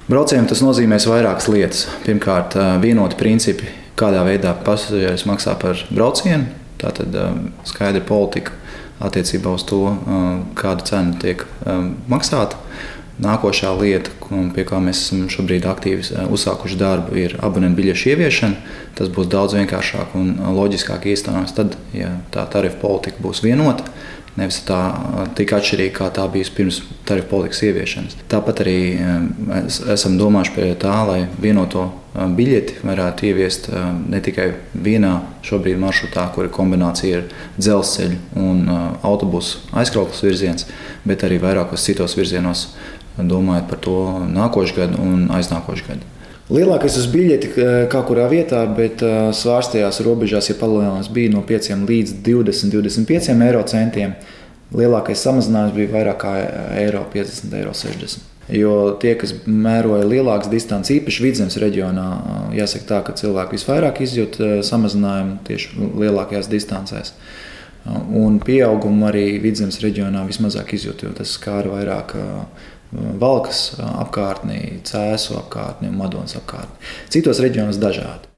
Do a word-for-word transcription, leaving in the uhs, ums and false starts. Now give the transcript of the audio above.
Braucējiem tas nozīmēs vairākas lietas. Pirmkārt, vienoti principi, kādā veidā pasažieris maksā par braucienu. Tātad skaidra politika attiecībā uz to, kāda cena tiek maksāta. Nākošā lieta, pie kā mēs esam šobrīd aktīvi uzsākuši darbu, ir abonentu biļešu ieviešana. Tas būs daudz vienkāršāk un loģiskāk īstenojams tad, ja tā tarifu politika būs vienota. Nevis tā tik atšķirīga, kā tā bijusi pirms tarifu politikas ieviešanas. Tāpat arī esam domājuši pie tā, lai vienoto biļeti varētu ieviest ne tikai vienā šobrīd maršrutā, kur ir kombinācija ar dzelzceļu un autobusu aizkrauklas virziens, bet arī vairākos citos virzienos, domājot par to nākošu gadu un aiznākošu gadu. Lielākais uz biļeti kā kurā vietā, bet svārstījās robežās, ja palielinājums bija no pieciem līdz divdesmit līdz divdesmit pieciem eiro centiem. Lielākais samazinājums bija vairāk kā eiro piecdesmit, eiro sešdesmit. Jo tie, kas mēroja lielākas distances, īpaši Vidzemes reģionā, jāsaka tā, ka cilvēki visvairāk izjūt samazinājumu tieši lielākajās distancēs. Un pieaugumu arī Vidzemes reģionā vismazāk izjūt, jo tas skāra vairāk Valkas apkārtni, Cēsu apkārtni un Madonas apkārtni. Citos reģionos dažādi.